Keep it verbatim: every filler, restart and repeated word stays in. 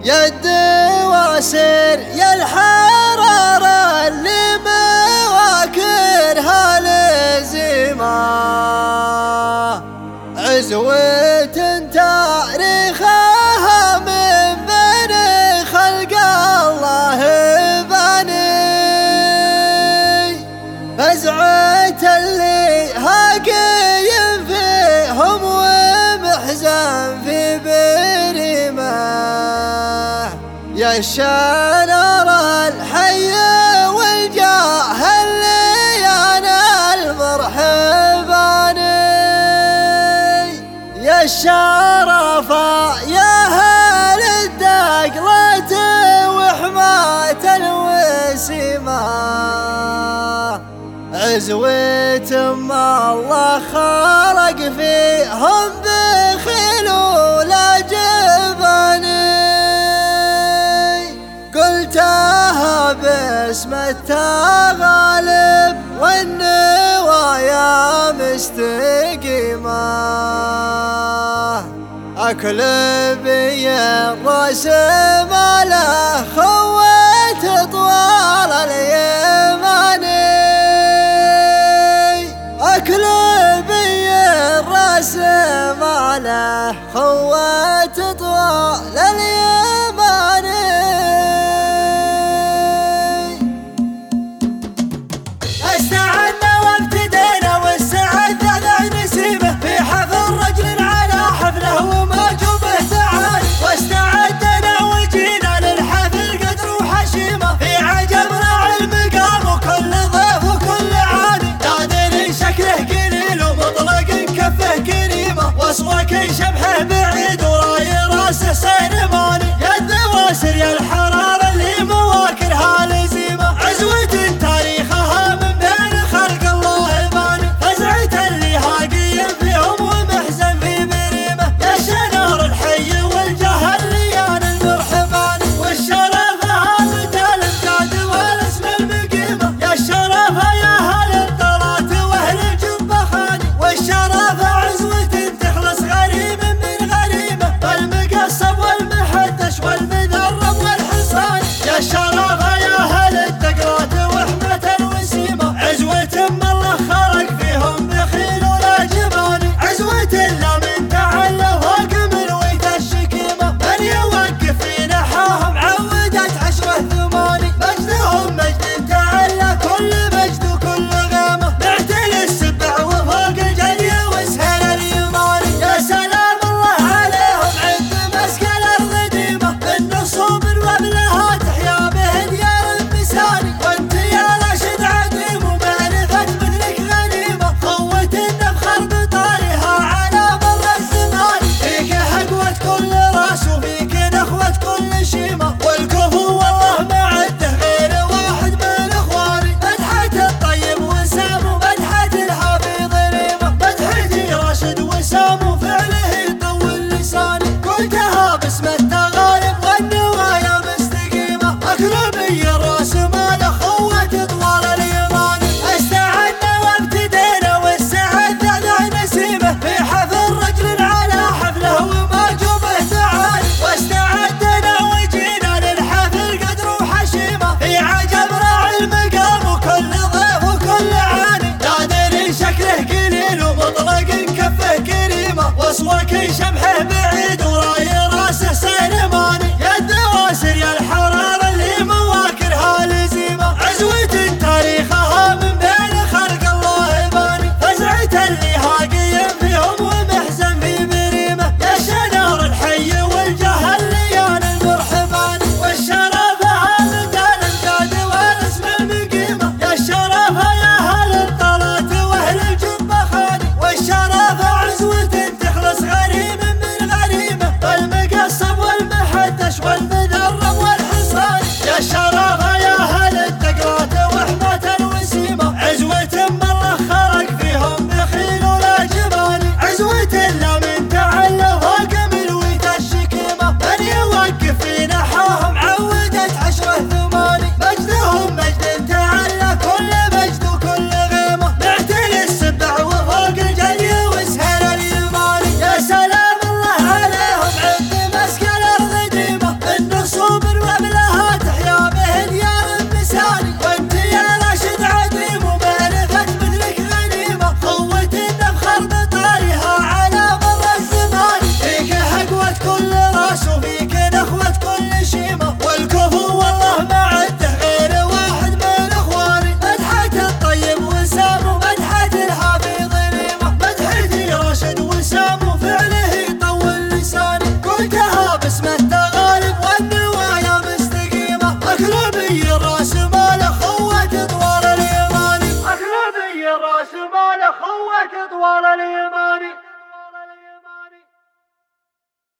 يا الدواسر يا الحرارة اللي مواكرها لزيمة، عزوة تاريخها من بين خلق الله باني، فزعة اللي هاقيم فيهم ومحزن في بريمه، يا الشنر الحي والجاه اللي انا المرحباني، يا الشرفة يا اهل الدقلة وحماة الوسيمة، عزوة ما الله خلق فيهم بخيل ولا جباني، قلتها باسم التغالب والنوايا مستقيمة، أكل بي الراس ما له خوات طوال اليماني، أكل بي الراس ما له خوات طوال اليماني. استعدنا وابتدينا والسعد ذا نسيبه في حفل رجل على حفله ومعجوبه تعال، واستعدنا وجينا للحفل قدر وحشيمه في عجب راعي المقام وكل ضيف وكل عاني، نادر شكله قليل ومطلق كفه كريمه، وصوك شبحه بعيد وراي راسه سينماني، يا الدواسر يا الحراره اللي مواكرها لزيمه، عزوة تاريخها من بين خلق الله باني، فزعة اللي هاقيم فيهم ومحزن في بريمه، يا شنار الحي والجاه اللي انا المرحباني، والشرفه هامة الامجاد والاسم المقيمه، يا الشرفه يا اهل الطلات واهل الجبه خاني، والشرفه عزوة تخلص غريب من غريمه، المقصب والمحدش والمذرب والحصاني، يا الشرفه يا اهل الدقرات وحمة الوسيمه، عزوة ما الله خلق فيهم بخيل ولا جباني، عزوة لا من تعلى فوق مروية الشكيمه، من يوقف في نحاهم عودت عشره ثماني، مجدهم مجد تعلى كل مجد وكل غيمه، معتل السبع وفوق الجلي وسهل اليماني، يا سلام الله عليهم عند مسكن الرديمه، من نصوب وابلها تحيا به ديار النساني، وانت يا راشد عديم ومعرفة مثلك غنيمه، قوة النفخر بطارها على مر الزمان، فيك حقوة كل راس وفيك نخوة كل شيمه، والكفو والله ما عده غير واحد من اخواني، مدحة الطيب وسام ومدحة الحفيظ ريمه، مدحتي راشد وسام وفعله يطول لساني، قلتها باسم التغالب والنوايا مستقيمه، اكرمي الراس ما له خوة طوال اليماني، استعدنا وابتدينا والسعد ذا نسيبه في حفل رجل على حفله ومعجوبه تعال، واستعدنا وجينا للحفل قدر وحشيمه في عجب راعي المقام وكل ضيف وكل عاني، نادر شكله قليل ومطلق كفه كريمه، وصوك شبحه